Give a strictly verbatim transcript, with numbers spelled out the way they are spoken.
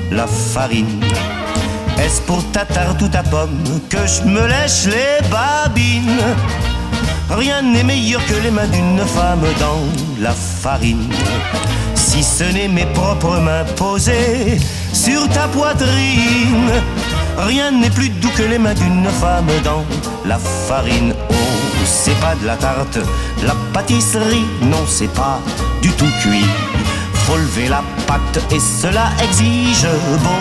la farine. Est-ce pour ta tarte ou ta pomme que je me lèche les babines? Rien n'est meilleur que les mains d'une femme dans la farine. Si ce n'est mes propres mains posées sur ta poitrine, rien n'est plus doux que les mains d'une femme dans la farine. Oh, c'est pas de la tarte, la pâtisserie, non, c'est pas du tout cuit. Faut lever la patte et cela exige bon.